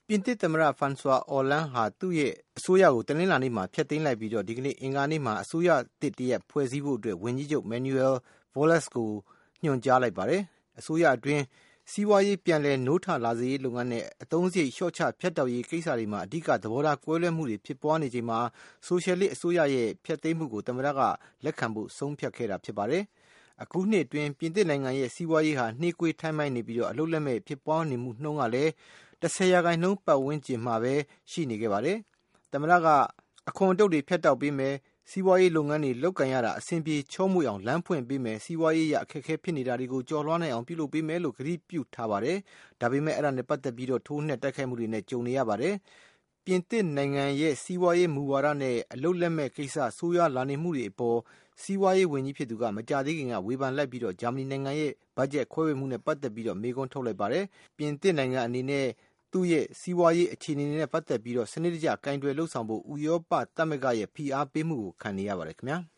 ပြင်သစ်သမ္မတ François Hollande ဟာသူ့ရဲ့အစိုးရကိုတနင်္လာနေ့မှာဖျက်သိမ်းလိုက်ပြီးဒီကနေ့အင်္ဂါနေ့မှာအစိုးရသစ်တရပ်ဖွဲ့စည်းဖို့အတွက်ဝန်ကြီးချုပ် Manuel Valls ကိုညွှန်ကြားလိုက်ပါတယ်။ အစိုးရအတွင်းစီးပွားရေးပြန်လည်နိုးထလာစေရေးလုပ်ငန်းနဲ့အသုံးစရိတ်လျှော့ချဖြတ်တောက်ရေးကိစ္စတွေမှာအဓိကသဘောထားကွဲလွဲမှုတွေဖြစ်ပွားနေချိန်မှာဆိုရှယ်လစ်အစိုးရရဲ့ဖျက်သိမ်းမှုကိုသမ္မတကလက်ခံဖို့ဆုံးဖြတ်ခဲ့တာဖြစ်ပါတယ်။ အခုနှစ်အတွင်းပြင်သစ်နိုင်ငံရဲ့စီးပွားရေးဟာနှေးကွေးထိုင်းမိုင်းနေပြီးအလုပ်လက်မဲ့ဖြစ်ပွားနေမှုနှုန်းကလည်း10% ပတ်ဝန်းကျင်မှာပဲရှိနေခဲ့ပါတယ်။ သမ္မတကအခွန်အတုတ်တွေဖြတ်တောက်ပေးမယ်၊ စီးပွားရေးလုပ်ငန်းတွေလုပ်ကိုင်ရတာအဆင်ပြေချောမွေ့အောင်လမ်းဖွင့်ပေးမယ်၊ စီးပွားရေးအရအခက်အခဲဖြစ်နေတာတွေကိုကျော်လွှားနိုင်အောင်ပြုလုပ်ပေးမယ်လို့ကတိပြုထားပါတယ်။ ဒါပေမဲ့အဲဒါနဲ့ပတ်သက်ပြီးထိုးနှက်တိုက်ခိုက်မှုတွေနဲ့ကြုံနေရပါတယ်။ ပြင်သစ်နိုင်ငံရဲ့စီးပွားရေးမူဝါဒနဲ့အလုပ်လက်မဲ့ကိစ္စဆိုးရွားလာနေမှုတွေအပေါ်စီးပွားရေးဝန်ကြီးဖြစ်သူကမကြာသေးခင်ကဝေဖန်လိုက်ပြီးဂျာမနီနိုင်ငံရဲ့ဘတ်ဂျက်ခွဲဝေမှုနဲ့ပတ်သက်ပြီးမေးခွန်းထုတ်လိုက်ပါတယ်။ ပြင်သစ်နိုင်ငံအနေနဲ့သူ့ရဲ့စီးပွားရေးအခြေအနေနဲ့ပတ်သက်ပြီးစနစ်တကျကိုင်တွယ်လုပ်ဆောင်ဖို့ဥရောပသမဂ္ဂရဲ့ဖိအားပေးမှုကိုခံနေရပါတယ်ခင်ဗျာ။